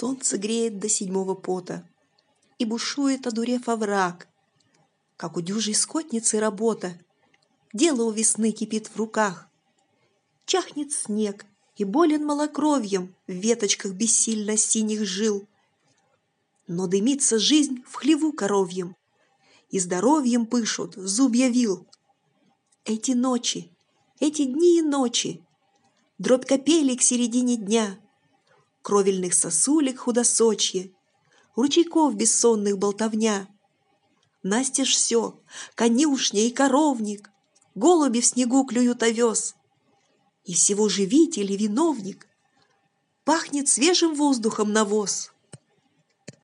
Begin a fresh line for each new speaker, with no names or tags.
Солнце греет до 7-го пота, и бушует, одурев, овраг. Как у дюжей скотницы работа, дело у весны кипит в руках. Чахнет снег, и болен малокровьем в веточках бессильно синих жил. Но дымится жизнь в хлеву коровьем, и здоровьем пышут зубья вил. Эти ночи, эти дни и ночи, дробь капелек к середине дня, кровельных сосулек худосочье, ручейков бессонных болтовня. Настежь все, конюшня и коровник, голуби в снегу клюют овес. И всего живитель и виновник, пахнет свежим воздухом навоз.